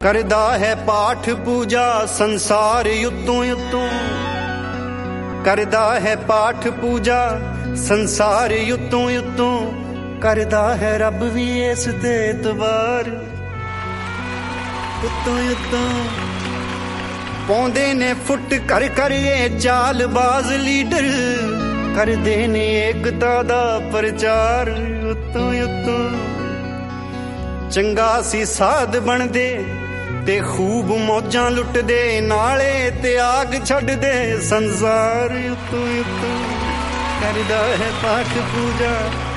करदा है पाठ पूजा संसार युतों युतों, करदा है पाठ पूजा संसार युतों युतों, करदा है रब भी इस ते इतबार युतों युतों। पाउंदे ने फुट कर कर ये चालबाज लीडर, करदे ने एकता दा प्रचार युतों युतों। चंगा सी साध बनदे ते खूब मौजां लुटदे, नाले ते आग छड्डदे संसार युतों युतों, करदा है पाठ पूजा